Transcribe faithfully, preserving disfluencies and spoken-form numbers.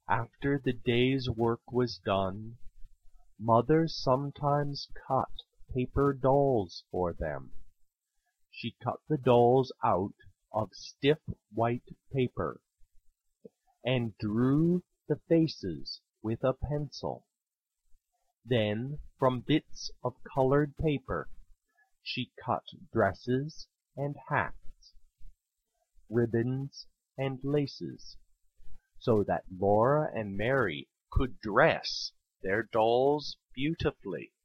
After the day's work was done, Mother sometimes cut paper dolls for them. She cut the dolls out of stiff white paper, and drew the faces with a pencil. Then from bits of colored paper she cut dresses and hats, ribbons and laces, so that Laura and Mary could dress their dolls beautifully.